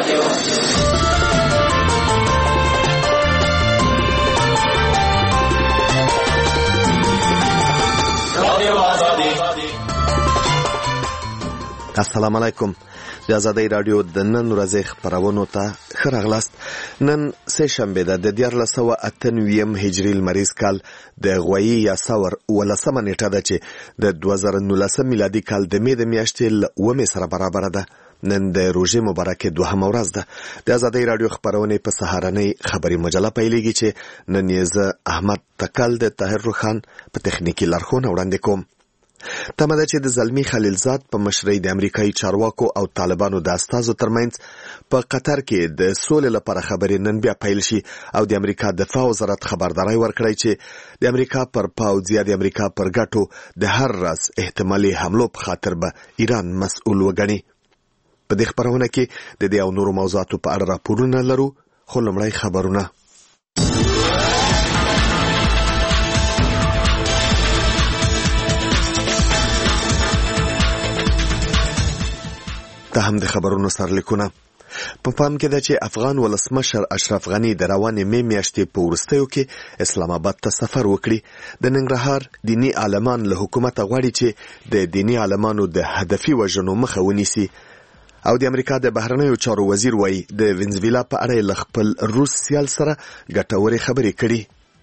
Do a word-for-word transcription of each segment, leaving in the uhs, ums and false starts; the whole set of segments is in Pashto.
السلام علیکم. د ازادۍ راډیو د نن ورځې خپرونو ته ښه راغلاست. نن سه شنبه ده د دیارلس سوه اته نوي هجري لمریز کال د غویي یا سور ولسمه نیټه ده چې د دوه زره نولس میلادي کال د مې د میاشتې له اوومې سره برابره ده. نن د روژې مبارکې دوهمه ورځ ده. د ازادۍ راډیو خپرونې په سهارنۍ خبري مجله پیلېږي چې نن یې زه احمد تکل د طاهر روخان په تخنیکي لارښوونه وړاندې کوم. تمه ده چې د زلمی خلیلزاد په مشرۍ د امریکایي چارواکو او طالبانو د استازو ترمنځ په قطر کې د سولې لپاره خبرې نن بیا پیل شي او د امریکا دفاع وزارت خبرداری ورکړی چې د امریکا پر پوځ یا د امریکا پر ګټو د هر راز احتمالي حملو په خاطر به ایران مسؤل وګڼي. په دې خبرونه کې د دې او نورو موضوعاتو په اړه راپورونه لرو، خو لومړی خبرونه. ته هم د خبرونو سرلیکونه. په پام کې ده چې افغان ولسمشر اشرف غني د روانې مې میاشتې په وروستیو کې اسلام آباد ته سفر وکړي. د ننګرهار دیني عالمان له حکومت غواړي چې د دیني عالمانو د هدفي وژنو مخه ونیسي. او د امریکا د بهرنیو چارو وزیر وایي د وینزویلا په اړه له خپل روس سیال سره ګټورې خبرې کړي.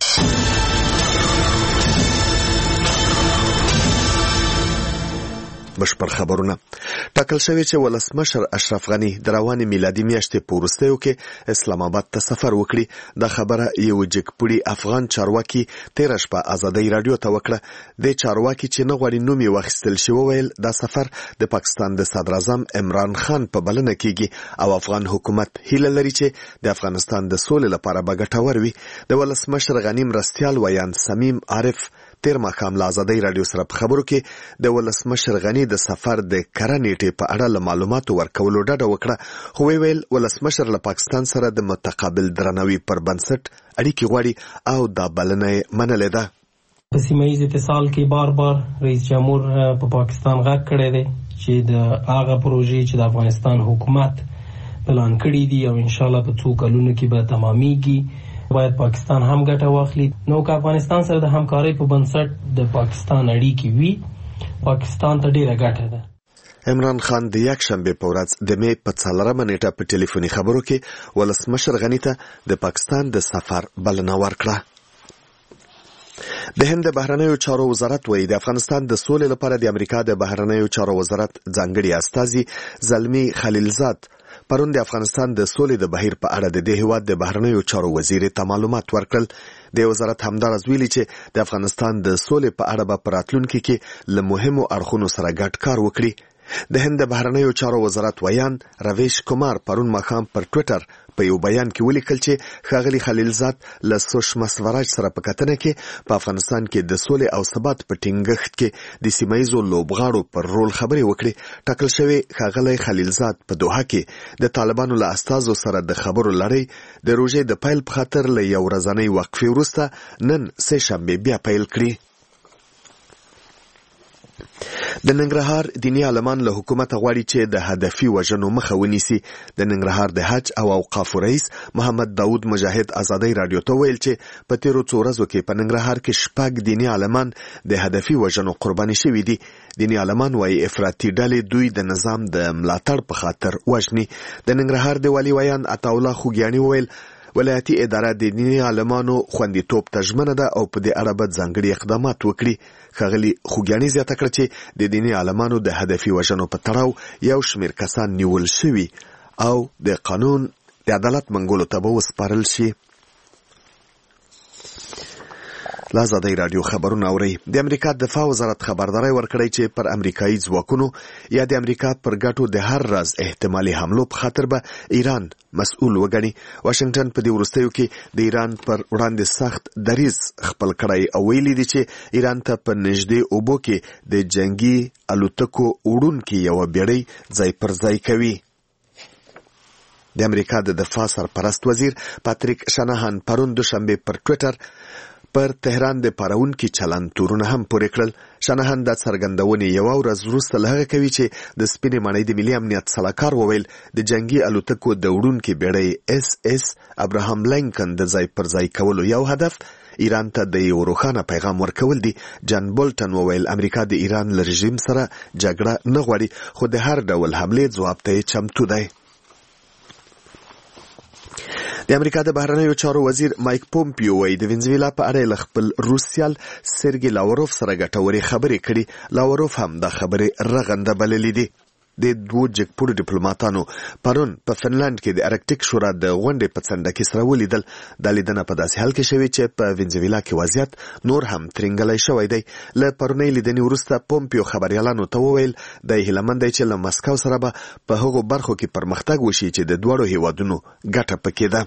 بشپړ خبرونه. ټاکل شوی چې ولسمشر اشرف غني د روانې میلادي میاشتې په وروستیو کې اسلام آباد ته سفر وکړي. دا خبره یو جګپوړي افغان چارواکي تېره شپه ازادۍ راډیو ته وکړه. د چارواکي چې نه غواړي نوم یې واخیستل شي وویل دا سفر د پاکستان د صدراعظم عمران خان په بلنه کېږي او افغان حکومت هیله لري چې د افغانستان د سولې لپاره به ګټور وي. د ولسمشر غني مرستیال ویان سمیم عارف تیر ماښام له ازادۍ راډیو سره په خبرو کې د ولسمشر غني د سفر د کره نیټې په اړه له معلوماتو ورکولو ډډه وکړه، خو ویل ولسمشر له پاکستان سره د متقابل درناوي پر بنسټ اړیکې غواړي او دا بلنه یې منلې ده. په سیمه ییز اتصال کې بار بار رئیس جمهور په پاکستان غږ کړی دی چې د هغه پروژې چې د افغانستان حکومت پلان کړي دي او ان شاء الله په څو کلونو کې به تمامېږي باید پاکستان هم ګټه واخلي. نو که افغانستان سره د همکارۍ په بنسټ د پاکستان اړیکې وي پاکستان ته ډیره ګټه ده. عمران خان د یک شنبه په ورځ د مې په څلورمه نیټه په ټلیفوني خبرو کې ولسمشر غني ته د پاکستان د سفر بلنه ورکړه. د هند د بهرنیو چارو وزارت وایي د افغانستان د سولې لپاره د امریکا د بهرنیو چارو وزارت ځانګړي استازي زلمی خلیلزاد پرون د افغانستان د سولې د بهیر په اړه د دې هیواد د بهرنیو چارو وزیر ته معلومات ورکړل. د وزارت همدارس ویلي چې د افغانستان د سولې په اړه به په راتلونکي کې له مهمو اړخونو سره ګډ کار وکړي. د هند د بهرنیو چارو وزارت ویان رویش کومار پرون ماښام پر ټویټر په یو بیان کې ولیکل چې ښاغلي خلیلزاد له سوشما سوراج سره په کتنه کې په افغانستان کې د سولې او ثبات په ټینګښت کې د سیمه ییزو لوبغاړو پر رول خبرې وکړي. ټاکل شوی ښاغلی خلیلزاد په دوحه کې د طالبانو له استازو سره د خبرو لړۍ د روژې د پیل په خاطر له یو ورځنۍ وقفې وروسته نن سه شنبه بیا پیل کړي. د ننګرهار دیني عالمان له حکومت غواړي چې د هدفي وژنو مخه ونیسي. د ننګرهار د حج او اوقافو رئیس محمد داود مجاهد ازادۍ راډیو ته ویل چې په تیرو څو ورځو کې په ننګرهار کې شپږ دیني عالمان د هدفي وژنو قرباني شوي دي. دیني عالمان وایي افراطي ډلې دوی د نظام د ملاتړ په خاطر وژني. د ننګرهار د والي ویان عطاالله خوږیاني وویل ولایتي اداره د دیني عالمانو خوندیتوب ته ژمنه ده او په دې اړه به ځانګړي اقدامات وکړي. ښاغلي خوږیاني زیاته کړه چې د دیني عالمانو د هدفي وژنو په تړاو یو شمېر کسان نیول شوي او د قانون د عدالت منګولو ته به وسپارل شي. له ازادۍ راډیو خبرونه اورئ. د امریکا دفاع وزارت خبرداری ورکړی چې پر امریکایي ځواکونو یا د امریکا پر ګټو د هر راز احتمالي حملو په خاطر به ایران مسؤل وګڼي. واشنگټن په دې وروستیو کې د ایران پر وړاندې سخت دریځ خپل کړی او ویلي دي چې ایران ته په نږدې اوبو کې د جنگي الوتکو وړونکي یوه بیړۍ ځای پر ځای کوي. د امریکا د دفاع سرپرست وزیر پاتریک شناهان پرون دوشنبه پر ټویټر پر تهران د پارونکي چلند تورونه هم پورې کړل. شناهان د څرګندونې یوه ورځ وروسته له هغه کوي چې د سپینې ماڼۍ د ملي امنیت سلاکار وویل د جنگي الوتکو د وړونکي بیړۍ اس اس ابراهام لینکن د ځای پر ځای کولو یو هدف ایران ته د یو روښانه پیغام ورکول دي. جان بولټن وویل امریکا د ایران له رژیم سره جګړه نه غواړي، خو د هر ډول حملې ځواب ته چمتو دی. د امریکا د بهرنیو چارو وزیر مایک پومپیو وایي د وینزویلا په اړه له خپل روسیال سرګي لاوروف سره ګټورې خبرې کړي. لاوروف هم دا خبرې رغنده بللې دي. د دوه جګپوړو ډیپلوماټانو پرون په فنلند کې د ارکټیک شورا د غونډې په څنډه کې سره ولیدل. دا لیدنه په داسې حال کې شوې چې په وینزویلا کې وضعیت نور هم ترنګلی شوی دی. له پرونۍ لیدنې وروسته پومپیو خبریالانو ته وویل دی هیلهمند دی چې له مسکو سره به په هغو برخو کې پرمختګ وشي چې د دواړو هیوادونو ګټه پکې ده.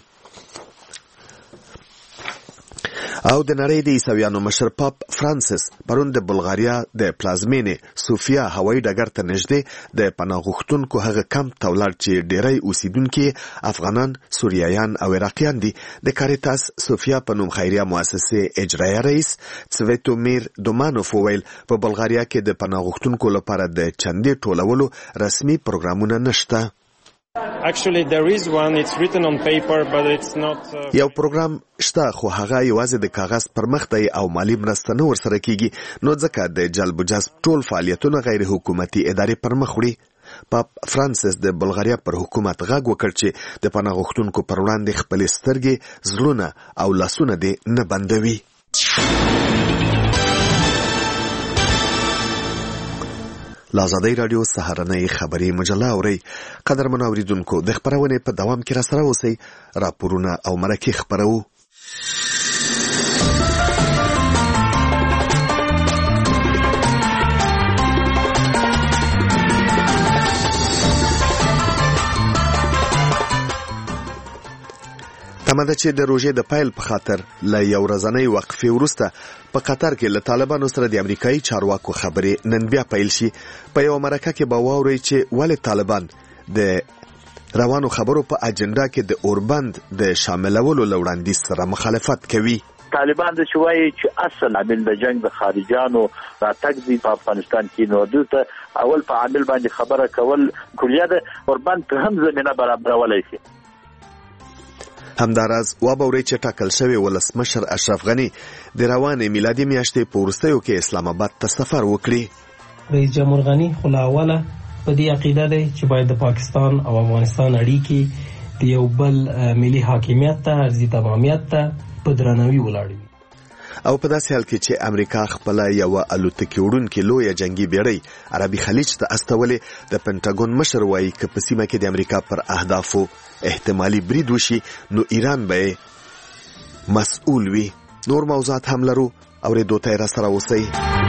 او د نړۍ د عیسویانو مشر پاپ فرانسیس پرون د بلغاریا د پلازمینې سوفیا هوایي ډګر ته نږدې د پناه غوښتونکو هغه کمپ ته ولاړ چې ډیری اوسیدونکي افغانان، سوریایان او عراقیان دي. د کاریتاس سوفیا په نوم خیریه مؤسسې اجرایه رئیس سویتومیر دومانوف وویل په بلغاریا کې د پناه غوښتونکو لپاره د چندې ټولولو رسمي پروګرامونه نشته. Actually, there is one. It's written on paper, but it's not. Uh... یو پروګرام شته خو هغه یوازې د کاغذ پر مخ دی او مالی مرسته نه ورسره کیږي، نو ځکه د جلب و جذب ټول فعالیتونه غیر حکومتي ادارې پر مخ وړي. پاپ فرانسیس د بلغاریا پر حکومت غږ وکړ چې د پناه غوښتونکو پر وړاندې خپلې سترګې، زړونه او لاسونه دې نه بندوي. لازادی رادیو سهارنۍ خبری مجله اوري. قدرمن اوریدونکو د خبرونه په دوام کې را سره اوسئ. راپورونه او مرکې خبرو. تمه ده چې د روژې د پیل په خاطر له یو ورځنۍ وقفې وروسته په قطر کې له طالبانو سره د امریکایي چارواکو خبرې نن بیا پیل شي. په یو مرکه کې به واورئ چې ولې طالبان د روانو خبرو په اجنډا کې د اوربند د شاملولو له وړاندیز سره مخالفت کوي. طالبان د شوي چې اصل عامل د جنگ د خارجيانو راتګ دی په افغانستان کې، نو دلته اول په عامل باندې خبره کول کلیه د اوربند په هم زمينه برابرولای شي. همداراز وابوري چې ټاکل شوی ولسمشر اشرف غنی د روانې میلادي میاشتې په وروستیو کې اسلام آباد ته سفر وکړي. رئیس جمهور غنی خو له اوله په دې عقیده دی چې باید د پاکستان او افغانستان اړیکې د یو بل ملي حاکمیت ته، ارضي تمامیت ته په درناوي ولاړ وي. او په داسې حال کې چې امریکا خپل یو الوتکې وړونکې لویه جنگي بیړۍ عربي خلیج ته استولې، د پنټاګون مشر وایي که په سیمه کې د امریکا پر اهدافو احتمالي برید وشي نو ایران به مسؤول وي. نور موضوعات هم لرو، اورېدو ته را سره اوسئ.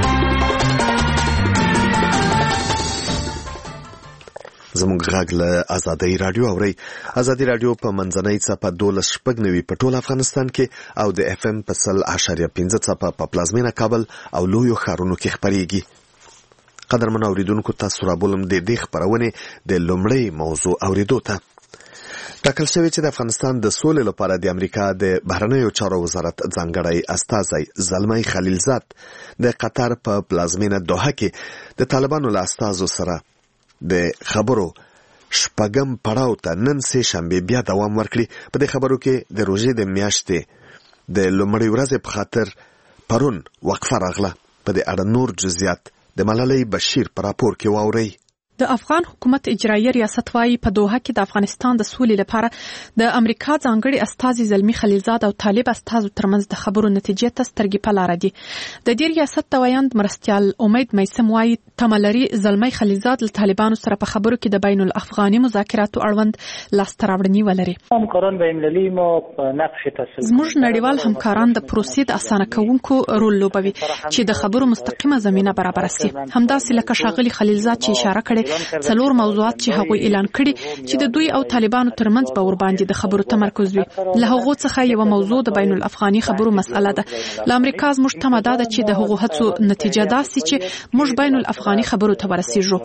زموږ غږ له ازادۍ رادیو اورئ. ازادۍ رادیو په منځنۍ څپه دولس شپږ نوي په ټول افغانستان کې او د اف ام په سل اشاریه پنځه څپه په پلازمینه کابل او لویو ښارونو کې خپرېږي. قدرمن اوریدونکو تاسو رابولم د دې خپرونې د لومړۍ موضوع اورېدو ته. ټاکل شوی چې د افغانستان د سولې لپاره د امریکا د بهرنیو چارو وزارت ځانګړی استازی زلمی خلیلزاد د قطر په پلازمینه دوحه کې د طالبانو له استازو سره د خبرو شپږم پړاو ته نن سه شنبه بیا دوام ورکړي. په دې خبرو کې د روژې د میاشتې د لومړۍ ورځې په خاطر پرون وقفه راغله. په دې اړه نور جزئیات د ملالۍ بشیر په راپور کې واورئ. د افغان حکومت اجرایي ریاست وايي په دوحه کې د افغانستان د سولې لپاره د امریکا ځانګړي استازي زلمی خلیلزاد او طالب استازو ترمنځ د خبرو نتیجې ته سترګې په لاره دي. د دې ریاست توایند مرستیال امید میسم وايي تملري زلمی خلیلزاد له طالبانو سره په خبرو کې د بین الافغاني مذاکراتو اړوند لاسته راوړنې ولري. همکاران بین‌المللي ما په نقش تسلط زموږ نړیوال همکاران د پروسې د اسانه کوونکو رول لوبوي چې د خبرو مستقیمه زمينه برابر شي. همداسې لکه ښاغلي خلیلزاد چې اشاره کړې څلور موضوعات چې هغوی اعلان کړي چې د دوی او طالبانو ترمنځ به ورباندې د خبرو تمرکز وي. له هغو څخه یو موضوع د بین الافغاني خبرو مسأله ده. له امریکا زموږ تمه ده چې د هغو هڅو نتیجه داسي چې موږ بین الافغاني خبرو ته ورسیږو.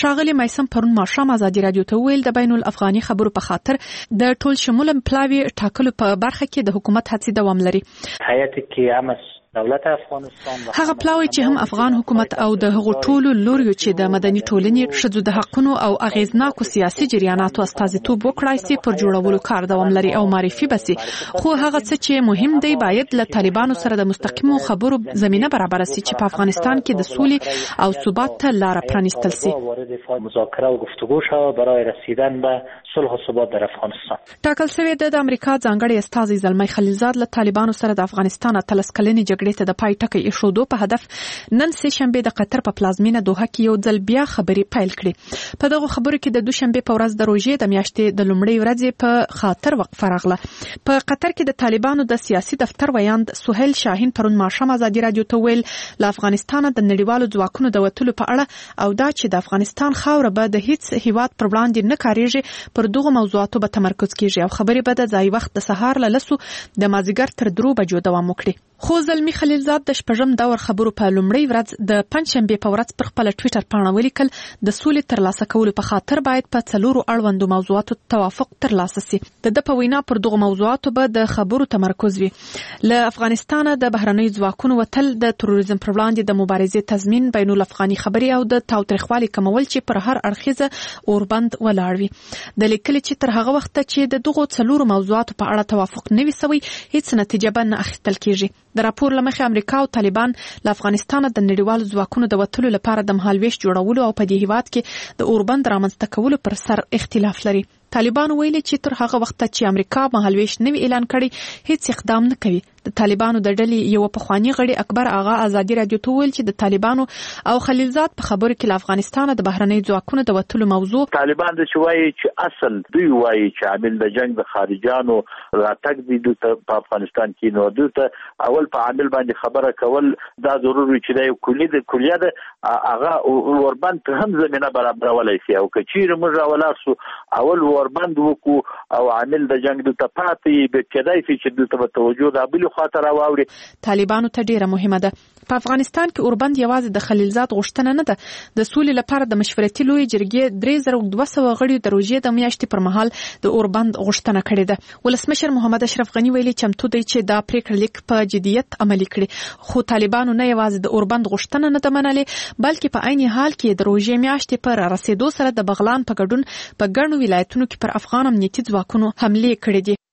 ښاغلي میسم پرون ماښام ازادي راډیو ته ویل د بین الافغاني خبرو په خاطر د ټول شموله پلاوي ټاکلو په برخه کې د حکومت هڅې دوام لري. حیات کې امس دولت افغانستان هغه پلاوی چې هم افغان حکومت او د هغو ټولو لوریو چې د مدني ټولنې ښځو د حقونو او اغیزناکو سیاسي جریاناتو استازیتوب وکړای شي پر جوړولو کار دوام لري او معرفي بسي، خو هغه څه چې مهم دی باید له طالبانو سره د مستقیمو خبرو زمينه برابر شي چې په افغانستان کې د سولې او ثبات ته لار پرانیستل شي. مذاکره او گفتگو شوه برای رسیدن به صلح و ثبات در افغانستان. ټاکل شوی د امریکا ځانګړي استازي زلمی خلیلزاد له طالبانو سره د افغانستان اتلس کلنې جګړې ته د پای ټکی ایښودو په هدف نن سه شنبه د قطر په پلازمینه دوحه کې یو ځل بیا خبري پیل کړې. په دغه خبرو کې د دوشنبه په ورځ د روژې د میاشتې د لومړۍ ورځې په خاطر وقفه راغله. په قطر کې د طالبانو د سیاسي دفتر ویاند سهیل شاهین پرون ماښام ازادي راډیو ته ویل له افغانستان د نړیوالو ځواکونو د وټلو په اړه او دا چې د افغانستان خاوره به د هیڅ هیواد پر وړاندې نه کاریږي پر دغه موضوعاتو به تمرکز کیږي او خبرې به د ځای وخت د سهار له لسو د مازیګر تر درو بجو دوام وکړي. خو زلمی خلیلزاد د شپږم دور خبرو په لومړۍ ورځ د پنځشنبه په ورځ پر خپل ټوئیټر پاڼه ولیکل د سولې ترلاسه کولو په خاطر باید په څلورو اړوندو موضوعاتو توافق ترلاسه شي. د د په وینا پر دغه موضوعاتو به د خبرو تمرکز وي. له افغانستان د بهرنیو ځواکونو وتل د تروریزم پر وړاندې د مبارزې تضمین بین الافغاني خبري او د تاوتریخوالي کمول چې پر هر اړخیزه اوربند ولاړ وي. د لیکل چې تر هغه وخت چې د دغه څلورو موضوعاتو په اړه توافق نه وي سوی هیڅ نتیجه به نه اخیستل کیږي. د راپور لمخې امریکا او طالبان له افغانستان د نړیوالو ځواکونو د وټلو لپاره د مهالويش جوړولو او په دې هیواد کې د اوربند رامنځته کولو پر سر اختلاف لري. طالبان ویلي چې تر هغه وخت چې امریکا مهالويش نوی اعلان کړي هیڅ اقدام نه کوي. د طالبانو د ډلې یو پخوانی غړي اکبر آغا ازادي راډیو ته ویل چې د طالبانو او خلیلزاد په خبرو کې له افغانستان د بهرنی ځواکونو د وټلو موضوع طالبان د شوي چې اصل دوی وایي چې عامل د جنگ د خارجانو راتګ دي په افغانستان کې نو دوی اول په عامل باندې خبره کول دا ضروري چې د کلی د کلیه د هغه اوربند هم زمينه برابرولای شي او کچیر موږ راولاسو اول اوربند وکړو او عامل د جنگ د تپاتې به کېدای شي چې د توجه د بل خاطر واوري. طالبانو ته ډیره مهمه ده. په افغانستان کې اوربند یوازې د خلیلزاد غوښتنه نه ده. د سولې لپاره د مشورتي لوی جرګې درې زره دوه سوه غړي د روژې د میاشتې پر مهال د اوربند غوښتنه کړې ده. ولسمشر محمد اشرف غنی ویلي چمتو دی چې دا پریکړه لیک په جدیت عملي کړي. خو طالبانو نه یوازې د اوربند غوښتنه نه ده منلې بلکې په عین حال کې د روژې میاشتې پر رسیدو سره د بغلان په ګډون په ګڼو ولایتونو کې پر افغان امنیتي ځواکونو حمله کړې دي.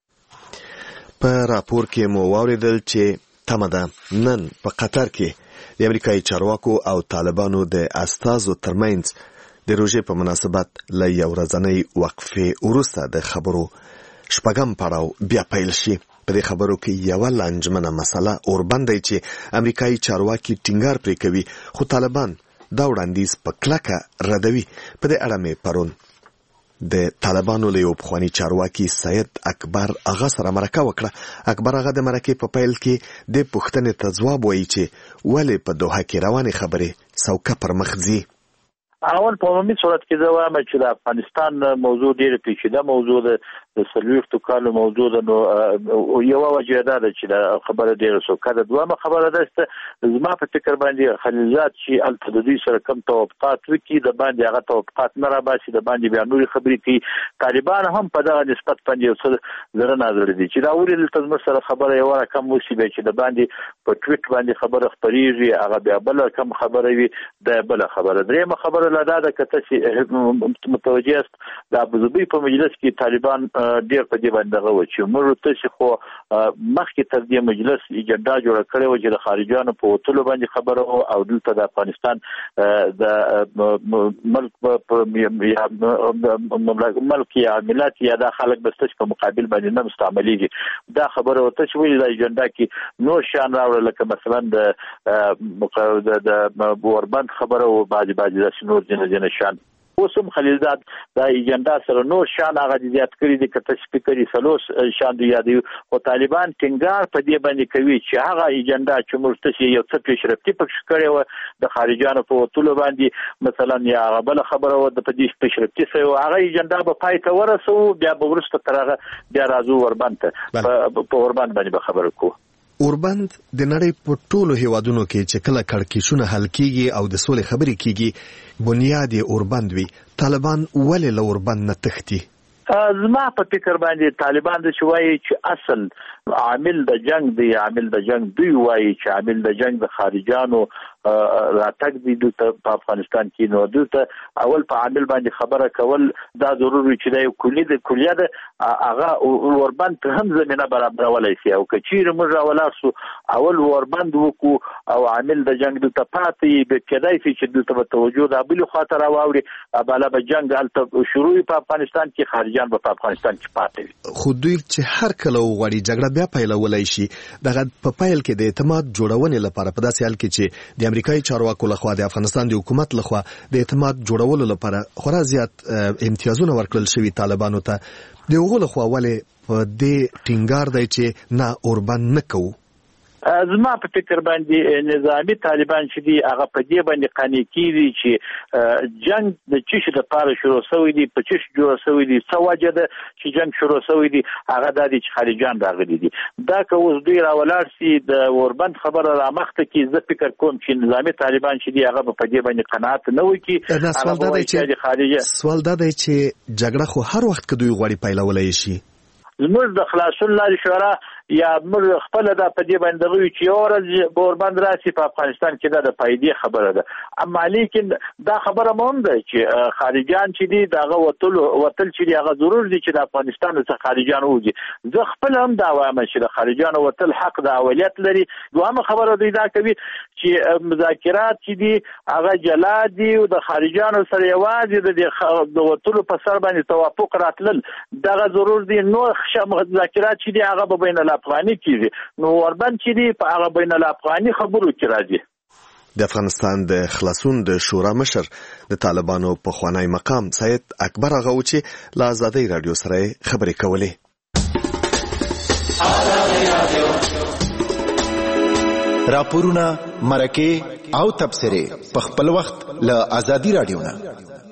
په راپور کې مو واوریدل چې تمه ده نن په قطر کې د امریکایي چارواکو او طالبانو د استازو ترمنځ د روژې په مناسبت له یو ورځنۍ وقفې وروسته د خبرو شپږم پړاو بیا پیل شي. په دې خبرو کې یو لنجمنه مسله اوربند دی چې امریکایي چارواکي ټینګار پرې کوي خو طالبان دا وړاندیز په کلکه ردوي. په دې اړه مې پرون د طالبانو له یو پخواني چارواکي سید اکبر آغا سره مرکه وکړه. اکبر آغا د مرکې په پیل کې د پوښتنې ته ځواب وایي چې ولې په دوحه کې روانې خبرې سوکه پر مخ ځي. اول په عمومي صورت کې دا وایم چې د افغانستان موضوع ډېره پیچیده موضوع ده. د څلوېښتو کالو موضوع ده. نو یوه وجه دا ده چې د خبره ډېره سوکه ده. دویمه خبره ده چې زما په فکر باندې خلیلزاد چې هلته د دوی سره کم توافقات وکړي د باندې هغه توافقات نه راباسي د باندې بیا نورې خبرې کوي. طالبان هم په دغه نسبت باندې یو څه زړه نازړه دي چې دا ولې دلته زموږ سره خبره یوه رقم وشي بیا چې د باندې په ټویټ باندې خبره خپرېږي هغه بیا بله کم خبره وي دا بله خبره. درېیمه خبره لا دا ده که تاسې متوجه یاست د ابوظبي په مجلس کې طالبان ډېر په دې باندې دغه و چې موږ تاسې خو مخکې تر دې مجلس اجنډا جوړه کړې وه چې د خارجیانو په وتلو باندې خبره وه او دلته د افغانستان د ملک ملک یا ملت یا دا خلک به ستاسې په مقابل باندې نه مستعملېږي. دا خبره ورته چې ولې دا اجنډا کې نور شیان راوړه لکه مثلا د اوربند خبره و بعضې بعضې داسې نور ځینې ځینې شیان. اوس هم خلیلزاد دا ایجنډا سره نور شان هغه زیات کړي دي که تاسو فکر یې څلور شان دی یادوي خو طالبان ټینګار په دې باندې کوي چې هغه ایجنډا چې موږ تاسو یو څه پیشرفتي پکې کړې وه د خارجیانو په وتلو باندې مثلا یا هغه بله خبره وه د په دې پیشرفتي سوی وه هغه ایجنډا به پای ته ورسوو بیا به وروسته تر هغه بیا راځو اوربند ته په اوربند باندې به خبره کوو. اوربند د نړۍ په ټولو هیوادونو کې چې کله کړکېچونه حل کیږي او د سولې خبرې کیږي بنیاد یې اوربند وي. طالبان ولې له اوربند نه تښتي؟ زما په فکر باندې طالبان د شوي چې اصل عامل د جنگ دی، عامل د جنگ دوی وایي چې عامل د جنگ د خارجانو راتګ دی په افغانستان کې. نو دلته اول په عامل باندې خبره کول دا ضروري چې دا یو کلی د کلیه ده هغه اوربند ته هم زمينه برابرولای شي او کچیر موږ راولاسو اول اوربند وکړو او عامل د جنگ د تپاتې به کېدای شي چې دلته به توجه د بل خاطر واوري بالا به جنگ الته شروع په افغانستان کې خارجان به په افغانستان کې پاتې. خو دوی چې هر کله وغواړي جګړه بیا پیلولای شي. دغه په پیل کې د اعتماد جوړونې لپاره په داسې حال کې چې د امریکایي چارواکو لخوا د افغانستان د حکومت لخوا د اعتماد جوړولو لپاره خورا زیات امتیازونه ورکړل شوي طالبانو ته، د هغو لخوا ولې په دې ټینګار دی چې نه اوربند نه کوو؟ زما په فکر باندې نظامی طالبان چې دی هغه په دې باندې قانع کیږي چې جنگ د چیش د پاره شروع شوی دی، په چیش جوړ شوی دی، سواجه ده چې جنگ شروع شوی دی هغه د دې خارجان راغلي دي. دا که اوس دوی راولار سي د اوربند خبره را مخته کې زه فکر کوم چې نظامی طالبان چې دی هغه په دې باندې قناعت نه وکي. سوال دا دی چې خارجه سوال دا دی چې جګړه خو هر وخت کې دوی غواړي پیلولای شي. زموږ د خلاصون لارې شورا یا موږ خپل د پدې باندې غوي چې اورز اوربند راسي په افغانستان کې د فائدې خبره ده. اما لیکن دا خبره مهم ده چې خارجان چې دي دغه وتل وتل چې هغه ضرور دي چې د افغانستان څخه خارجان وځي. زه خپل هم دا وایم چې د خارجان وتل حق د اولیت لري. دوامه خبره دی دا کوي چې مذاکرات چې دي هغه جلا دي او د خارجانو سره یوازې د وتلو په سر باندې توافق راتلل دغه ضرور دي. نو مذاکرات چې دي هغه به بین الافغاني کیږي. نو اوربند چې دي په هغه بین الافغاني خبرو کې راځي. د افغانستان د خلاصون د شورا مشر د طالبانو په خوانی مقام سید اکبر هغه و چې له آزادۍ رادیو سره خبرې کولې. راپورونه مرکه او تبصره په خپل وخت له آزادۍ رادیو نه.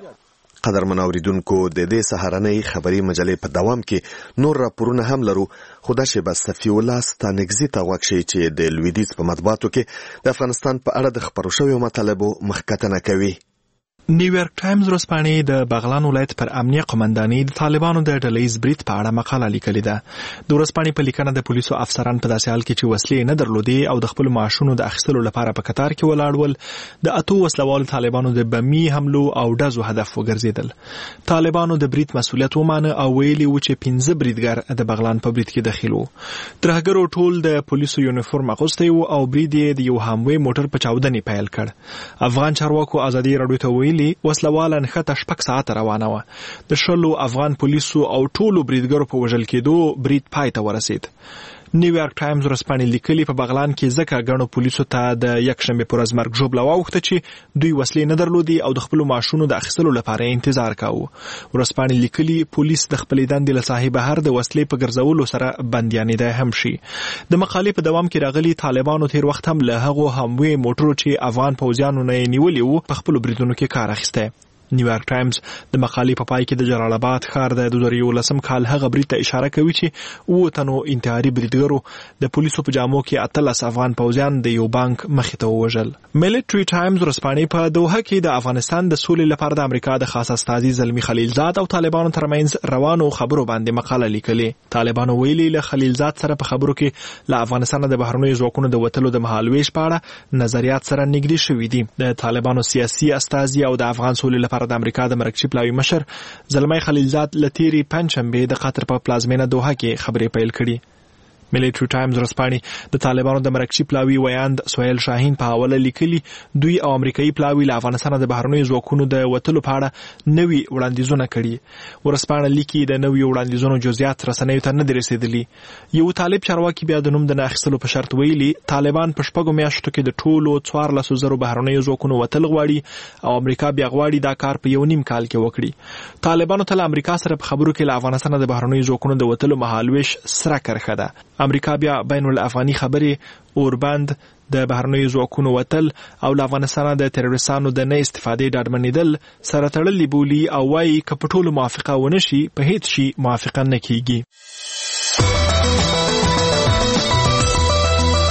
قدرمن اوریدونکو د دې سهارنۍ خبري مجلې په دوام کې نور راپورونه هم لرو. خدا شبه صفی الله ستانګزی ته وکشي چې د لویدیز په مطبوعاتو کې د افغانستان په اړه د خبرو شویو مطالبو مخکتنه کوي. نیویارک ټایمز ورځپاڼې د بغلان ولایت پر امنیه قومندانۍ د طالبانو د ډلهیز برید په اړه مقاله لیکلې ده. د ورځپاڼې په لیکنه د پولیسو افسران په داسې حال کې چې وسلې نه درلودې او د خپل معاشونو د اخیستلو لپاره په قطار کې ولاړ ول د اتو وسلوالو طالبانو د بمي حملو او ډزو هدف وګرځیدل. طالبانو د برید مسؤلیت ومانه او ویلي و چې پنځه بریدګر د بغلان په برید کې داخل وو. ترهګرو ټول د پولیسو یونیفورم اغوستی وو او برید یې د یو هاموي موټر په چاودنې پیل کړ. افغان چارواکو آزادۍ رادیو ته ویلي وسلواله نښته شپږ ساعته روانه وه. د شلو افغان پولیسو او ټولو بریدګرو په وژل کېدو برید پای ته ورسید. نیویارک ټایمز ورځپاڼې لیکلي په بغلان کې ځکه ګڼو پولیسو ته د یکشنبې پر ورځ مرګ ژوبله واوښته چې دوی وسلې نه درلودې او د خپلو معاشونو د اخیستلو لپاره انتظار کاوه. ورځپاڼې لیکلي پولیس د خپلې دندې له ساحې بهر د وسلې په ګرځولو سره بندیانېدی هم شي. د مقالې په دوام کې راغلي طالبانو تیر وخت هم له هغو هموی موټرو چې افغان پوځیانو نه یې نیولي وو په خپلو بریدونو کې کار اخیستی. نیویارک ټایمز د مقالې په پای کې د جلال آباد ښار د دوه زره یولسم کال هغه برید ته اشاره کوي چې اووه تنو انتحاري بریدګرو د پولیسو په جامو کې اتلس افغان پوځیان د یو بانک مخې ته ووژل. ملټري ټایمز ورځپاڼې په دوحه کې د افغانستان د سولې لپاره د امریکا د خاص استازي زلمي خلیلزاد او طالبانو ترمنځ روانو خبرو باندې مقاله لیکلې. طالبانو ویلي له خلیلزاد سره په خبرو کې له افغانستان د بهرنیو ځواکونو د وتلو د مهالویش په اړه نظریات سره نږدې شوي دي. د طالبانو سیاسي استازي او د افغان سولې لپاره د امریکا د مرکزي پلاوي مشر زلمی خلیلزاد لتيري پنځشنبه د قطر په پلازمینه دوحه کې خبرې پیل کړي. ملټري ټایمز ورځپاڼې د طالبانو د مرکزي پلاوي ویاند سهیل شاهین په حواله لیکلي دوی او امریکایي پلاوي له افغانستان د بهرنیو ځواکونو د وتلو په اړه نوي وړاندیزونه کړي. ورځپاڼه لیکي د نوي وړاندیزونو جزئیات رسنیو ته نه دي رسیدلي. یو طالب چارواکي بیا د نوم د نه اخیستلو په شرط ویلي طالبان په شپږو میاشتو کې د ټولو څوارلسو زرو بهرنیو ځواکونو وتل غواړي او امریکا بیا غواړي دا کار په یو نیم کال کې وکړي. طالبانو ته له امریکا سره په خبرو کې له افغانستان د بهرنیو ځواکونو د وتلو مهالویش سره کرښه ده. امریکا بیا بین الافغاني خبرې اوربند د بهرنیو ځواکونو وتل او له افغانستان د تروریستانو د نه استفادې ډاډمنېدل سره تړلي بولي او وایي که په ټولو موافقه ونه شي په هیڅ شي موافقه نه کیږي.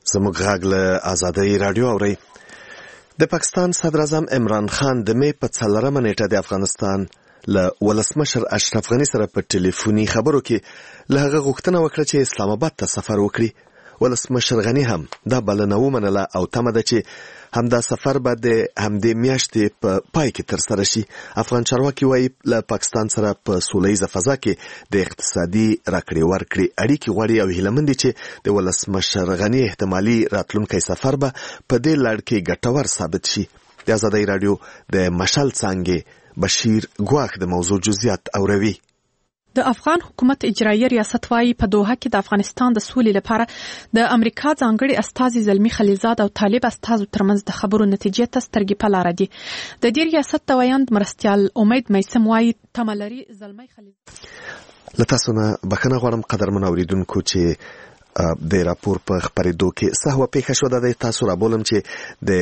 زموږ غږ له آزادۍ رادیو اورئ. د پاکستان صدر اعظم عمران خان د مې په څلورمه نیټه د افغانستان له ولسمشر اشرف غني سره په ټلیفوني خبرو کې له هغه غوښتنه وکړه چې اسلام آباد ته سفر وکړي. ولسمشر غني هم دا بلنه ومنله او تمه ده چې همدا سفر به د همدې میاشتې په پای کې ترسره شي. افغان چارواکي وایي له پاکستان سره په سوله ییزه فضا کې د اقتصادي راکړې ورکړې اړیکې غواړي او هیله مند دي چې د ولسمشر غني احتمالي راتلونکی سفر به په دې لړ کې ګټور ثابت شي. د آزادۍ راډیو د مشال څانګې بشیر ګواخ د موضوع جزئیات اوروي. د افغان حکومت اجرایي ریاست وايي په دوحه کې د افغانستان د سولې لپاره د امریکا ځانګړي استازي زلمی خلیلزاد او طالب استازو ترمنځ د خبرو نتیجې ته سترګې په لاره دي. د دې ریاست توایند مرستیال امید میسم وايي تملري زلمی خلیلزاد له تاسو نه بخښنه غواړم قدرمن اوریدونکو چې د راپور په خبرېدو کې سهوه پیښه شوه. د تاسو رابولم چې د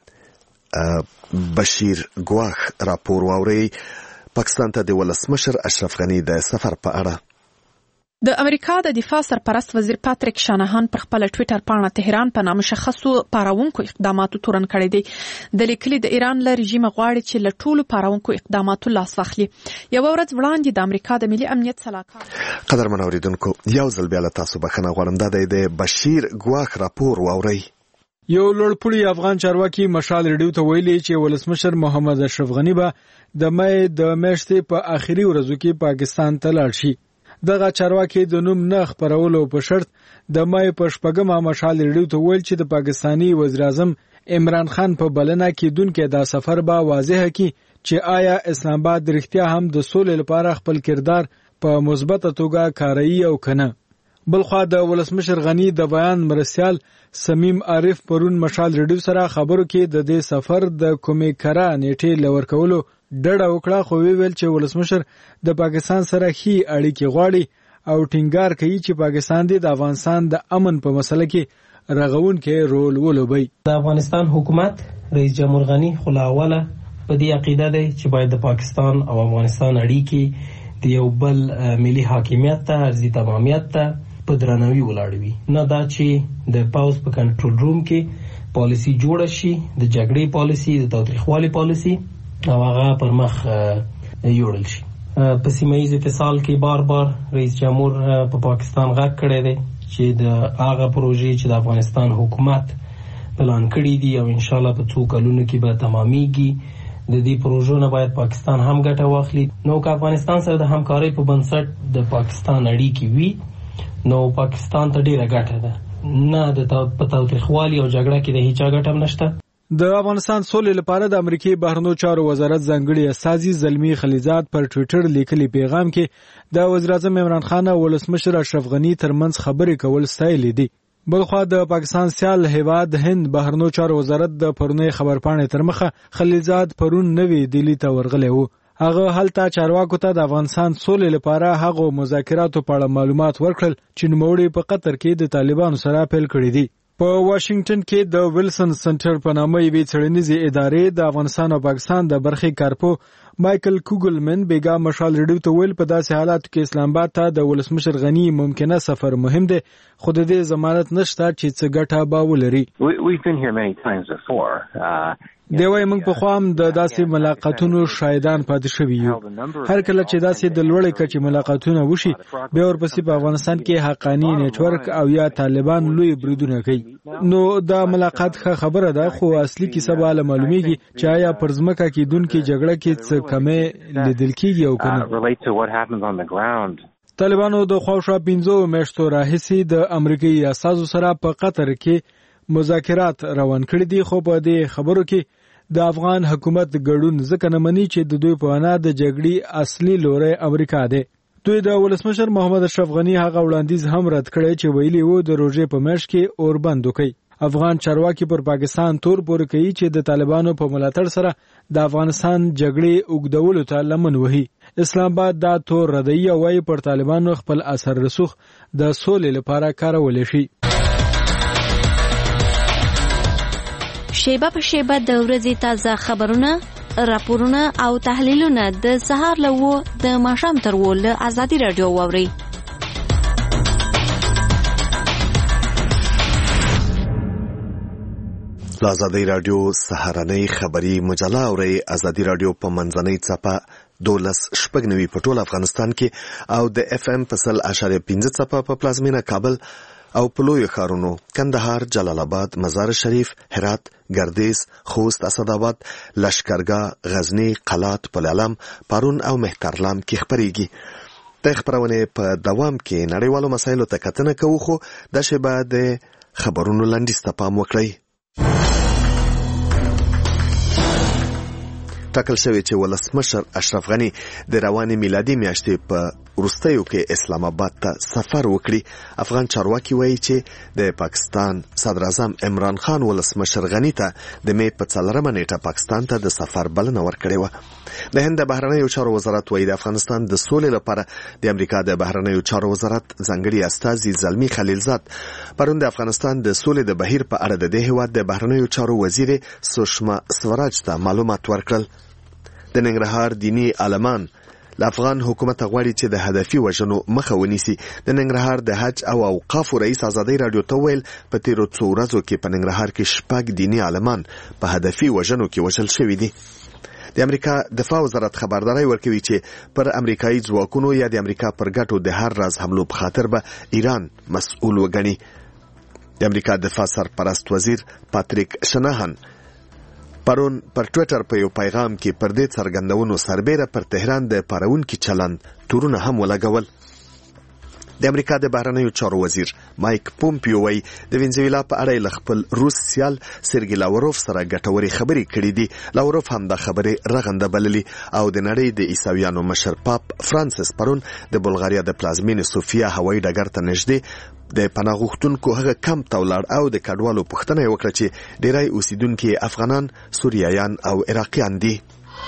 بشیر ګواخ راپور واورئ. پاکستان ته د ولسمشر اشرف غني د سفر په اړه د امریکا د دفاع سرپرست وزیر پاتریک شانهان پر خپل ټوئیټر پاڼه تهران په نامشخصو پاراونکو اقداماتو تورن کړی دی. د لیکلي د ایران له رژیم غواړي چې له ټولو پاراونکو اقداماتو لاس واخلي. یو ورځ وړاندې د امریکا د ملي امنیت سلاکار قدرمن اوریدونکو یو ځل بیا له تاسو بخښنه غواړم. دا د بشیر ګواخ راپور واورئ. یو لوړپوړي افغان چارواکي مشال ریډیو ته ویلي چې ولسمشر محمد اشرف غني به د مې د میاشتې په آخري ورځو کې پاکستان ته لاړ شي. دغه چارواکي د نوم نه خبرولو په شرط د مې په شپږمه مشال ریډیو ته ویل چې د پاکستانی وزیر اعظم عمران خان په بلنه کې دونکو دا سفر به واضح کړي چې آیا اسلام آباد رښتیا هم د سولې لپاره خپل کردار په مثبت توګه کاروي او کنه. بلخوا د ولسمشر غني د بیان مرستیال سمیم عارف پرون مشال ریډیو سره خبرو کې د دې سفر د کومې کرا نیټه لور کولو ډډه وکړه، خو ویل چې ولسمشر د پاکستان سره هي اړیکې غواړي او ټینګار کوي چې پاکستان د افغانستان د امن په مسله کې رغونکې رول ولوبي. د افغانستان حکومت رئیس جمهور غني خلاوله په دې عقیده دی چې باید د پاکستان او افغانستان اړیکې د یو بل ملي حاکمیت ته ارزي تمامیت ته په درناوي ولاړ وي، نه دا چې د پاوز په کنټرول روم کې پالیسی جوړ شي د جګړې پالیسی د تاریخوالي پالیسی او هغه پر مخ یوړل شي. په سیمه ییز اتصال کې بار بار رئیس جمهور په پاکستان غږ کړی دی چې د هغه پروژې چې د افغانستان حکومت پلان کړی دي او ان شاء الله په څو کلونو کې به تمامېږي، د دې پروژو نه باید پاکستان هم ګټه واخلي. نو که افغانستان سره د همکارۍ په بنسټ د پاکستان اړیکې وي نو پاکستان ته ډیره ګټه ده، نه د تاوتریخوالي او جګړه کې د هیڅ ګټه هم نشته. د افغانستان سولې لپاره د امریکای بهرنیو چارو وزارت ځانګړي استازي زلمی خلیلزاد پر ټوئیټر لیکلي پیغام کې د وزیر اعظم عمران خان او ولسمشر اشرف غني ترمنځ خبرې کول ستایلې دي. بلخوا د پاکستان سیال هیواد هند بهرنیو چارو وزارت د پرونی خبرپاڼې تر مخه خلیلزاد پرون نوې دلی ته ورغلی و. هغه هلته چارواکو ته د افغانستان سولې لپاره هغه مذاکراتو په اړه معلومات ورکړل چې نوموړي په قطر کې د طالبانو سره پیل کړی دي. په واشنگټن کې د ویلسن سنټر په نامه یوې څېړنیزې ادارې د افغانستان او پاکستان د برخې کارپو مایکل کوګلمن بیګا مشال ریډیو ته ویل په داسې حالاتو کې اسلام آباد ته د ولسمشر غني ممکنه سفر مهم دی، خو د دې ضمانت نشته چې څه ګټه به ولري. دی وايي موږ په خوا هم د داسې ملاقاتونو شاهدان پاتې شوي یو. هر کله چې داسې د لوړې کچې ملاقاتونه وشي بیا ورپسې په افغانستان کې حقاني نیټورک او یا طالبان لوی بریدونه کوي. نو دا ملاقات ښه خبره ده، خو اصلي کیسه به معلومیږي چې آیا پر ځمکه کېدونکې جګړه کې څه کمې لیدل کېږي او که نه. طالبانو د خواوشا پنځو میاشتو راهیسې د امریکایي استازو سره په قطر کې مذاکرات روان کړي دي، خو په دې خبرو کې د افغان حکومت ګډون ځکه نه مني چې د دوی په وینا د جګړې اصلي لوری امریکا دی. دوی د ولسمشر محمد اشرف غني هغه وړاندیز هم رد کړی چې ویلي وو د روژې په میاشت کې اوربند وکړي. افغان چارواکي پر پاکستان تور پورې کوي چې د طالبانو په ملاتړ سره د افغانستان جګړې اوږدولو ته لمن وهي. اسلام آباد دا تور ردی او وايي پر طالبانو خپل اثر رسوخ د سولې لپاره کارول شي. شیبه په شیبه د ورځې تازه خبرونه، راپورونه او تحلیلونه د سهار له و د ماښام تر و له آزادي رادیو واورئ. آزادی رادیو سهارنۍ خبری مجله اوري. آزادی رادیو په منځنۍ څپه دولس شپږ نوي په ټول افغانستان کې او د اف ام په سل اشاریه پنځه څپه په پلازمینه کابل او په لویو ښارونو کندهار، جلال آباد، مزار شریف، هرات، ګردیز، خوست، اسداباد، لشکرګاه، غزنی، قلات، پلعلم، پارون او مهترلام کې خبرېږي. د خبرونې په دوام کې نړیوالو مسایلو ته کتنه کوو، خو د شبه د خبرونو لنډیز ته پام وکړئ. ټاکل شوی چې ولسمشر اشرف غنی د روانې میلادي میاشتې په وروستیو کې اسلام آباد ته سفر وکړي. افغان چارواکي وایي چې د پاکستان صدر اعظم عمران خان ولسمشر غنی ته د می په څلورمه نیټه پاکستان ته د سفر بلنه ورکړې وه. د هند د بهرنیو چارو وزارت وایي د افغانستان د سولې لپاره د امریکا د بهرنیو چارو وزارت ځانګړي استازي زلمی خلیلزاد پرون د افغانستان د سولې د بهیر په اړه د دې هیواد د بهرنیو چارو وزیر سوشما سوراج ته معلومات ورکړل. د ننګرهار دینی عالمان له افغان حکومت غواړي چې د هدفي وژنو مخه ونیسي. د ننګرهار د حج او اوقافو رئیس آزادی رادیو ته ویل په تیرو څو ورځو کې په ننګرهار کې شپږ دینی عالمان په هدفي وژنو کې وژل شوي دي. د امریکا دفاع وزارت خبرداری ورکوي چې پر امریکایي ځواکونو یا د امریکا پر ګټو د هر راز حملو په خاطر به ایران مسؤل وګڼي. د امریکا دفاع سرپرست وزیر پاتریک شناهن پرون پر ټویټر په یو پیغام کې پر دې څرګندونو سربیره پر تهران د پارونکي چلند تورونه هم ولګول. د امریکا د بهرنیو چارو وزیر مایک پومپیو وایي د وینزویلا په اړه له خپل روس سیال سرګي لاوروف سره ګټورې خبرې کړې دي. لاوروف هم دا خبرې رغنده بللي او د نړۍ د عیسویانو مشر پاپ فرانسیس پرون د بلغاریا د پلازمینې سوفیا هوایي ډګر ته نږدې د پناه غوښتونکو هغه کمپ ته ولاړ او د کډوالو پوښتنه یې وکړه چې ډیری اوسیدونکي افغانان، سوریایان او عراقیان دي.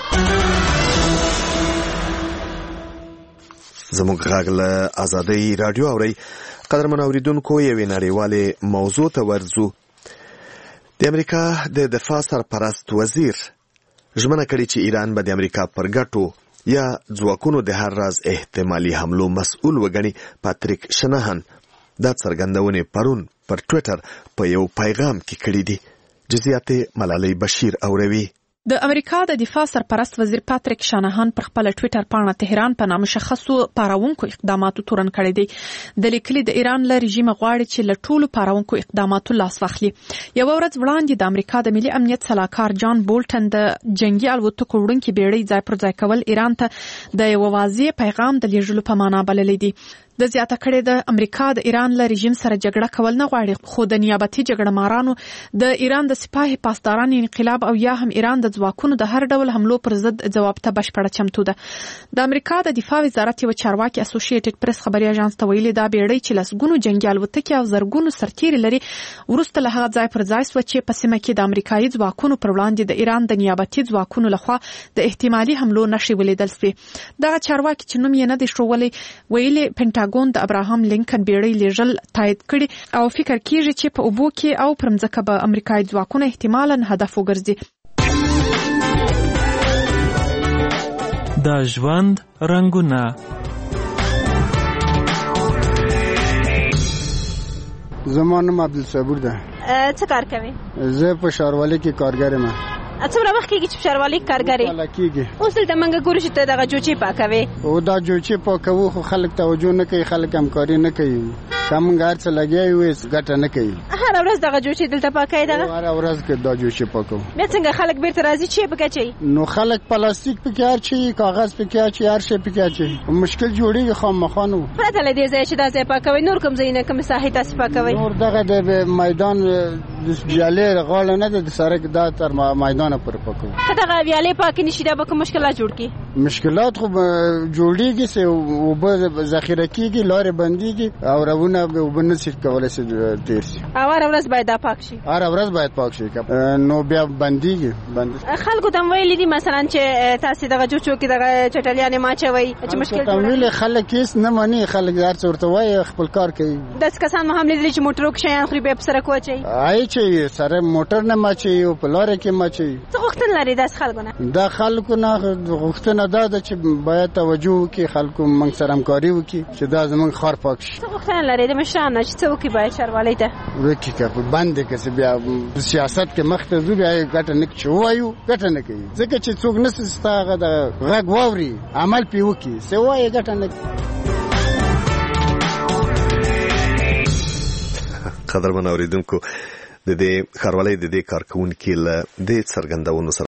زموږ غږ له آزادی رادیو اورئ. قدرمن اوریدونکو، یوې نړیوالې موضوع ته ورځو. د امریکا د دفاع سرپرست وزیر ژمنه کړې چې ایران به د امریکا پر ګټو یا ځواکونو د هر راز احتمالي حملو مسؤل وګڼي. پاتریک شناهن دا څرګندونې پرون پر ټویټر په یو پیغام کې کړې دي. جزئیات ملالۍ بشیر اوروي. د امریکا د دفاع سرپرست وزیر پاتریک شانهان پر خپل ټویټر پاڼه تهران په نامشخصو پاراونکو اقداماتو تورن کړی دی. د لیکلي د ایران له رژیم غواړي چې له ټولو پاراونکو اقداماتو لاس واخلي. یو ورځ وړاندې د امریکا د ملي امنیت سلاکار جان بولټن د جنگي الوتکو وړونکي بیړۍ ځای پر ځای کول ایران ته د یو واضح پیغام د لیږلو په معنا بللی دی. د زیاته کړې د امریکا د ایران له رژیم سره جګړه کول نه غواړي، خو د نیابتي جګړه مارانو د ایران د سپاه پاسداران انقلاب او یا هم ایران د ځواکونو د هر ډول حملو پر ضد جواب ته بشپړه چمتو ده. د امریکا د دفاع وزارت یو چارواکي اسوسییټډ پریس خبري اژانس ته ویلي دا بیړۍ چې لسګونو جنگي الوتکې او زرګونو سرتیري لري ورسته له هغه ځای پر ځای سو چې په سیمه کې د امریکایي ځواکونو پر وړاندې د ایران د نیابتي ځواکونو لخوا د احتمالي حملو نښې ولیدل شوې. دا چارواکي چې نوم یې نه دی شوولې ویلي پینټاګون د ابراهام لینکن بیړۍ لیږل تایید کړي او فکر کیږي چې په اوبو کې او پر مځکه به امریکایي ځواکونه احتمالاً هدف وګرځي. د ژوند رنګونه. زما نوم عبدالصبور ده. څه کار کوي؟ زه په ښاروالۍ کې کارګر یم. څومره وخت کېږي چې په ښاروالۍ کې کارګر یې؟ کله کېږي. اوس دلته موږ ګورو چې ته دغه جوچې پاکوې. او دا جوچې پاکوو خو خلک توجه نه کوي، خلک همکاري نه کوي. که موږ هر څه لګیا یو هېڅ ګټه نه کوي. هره ورځ دغه جوچې دلته پاکوې دغه؟ هره ورځ که دا جوچې پاکوو. بیا څنګه خلک بیرته راځي چې پکې اچوي؟ نو خلک پلاستیک پکې اچوي، کاغذ پکې اچوي، هر شی پکې اچوي. مشکل جوړېږي خامخا نو. پرته له دې ځایه چې دا ځای پاکوئ نور کوم ځایونه کومې ساحې تاسې پاکوئ؟ نور دغه د میدان د ویالې غاړه نه ده، د سړک دا تر میدانه پورې پاکوو. که دغه ویالې پاکې نشي دا به کوم مشکلات جوړ کړي؟ مشکلات خو جوړېږي، چې اوبه ذخیره کېږي، لارې بندېږي او روونه اوبه نشي کولی چې تېر شي. او هره ورځ باید دا پاک شي؟ هره ورځ باید پاک شي، نو بیا بندېږي. خلکو ته م ویلي دي مثلا چې تاسې دغه جوچو کې دغه چټلیانې مه اچوئ چې مشکل جوړوي. خلک هېڅ نه مني، خلک هر څه ورته وایي، خپل کار کوي. داسې کسان مو هم لیدلي چې موټرو کې شیان خوري بیا په سړک واچوي؟ آی چې سره موټر نه مه اچوي او په لاره کې مه اچوي. څه غوښتنه لري داسې خلکو نه؟ دا خلکو نه غوښتنه نه دا چې باید توجه وکړي خلکو موږ سره همکاري وکړي چې دا زموږ ښار پاک شي. څه غوښتنه لرئ د مشرانو چې څه وکړي باید ښاروالۍ ته وکړي که په بند کې چې بیا سیاست کې مخ ته ځو بیا یې ګټه نه چې ووایو ګټه نه کوي ځکه چې څوک نسي ستا هغه د غږ واوري عمل پرې وکړي څه وایي ګټه نه کوي. قدرمن اوریدونکو د دې ښاروالۍ د دې کارکونکو له دې څرګندونو سره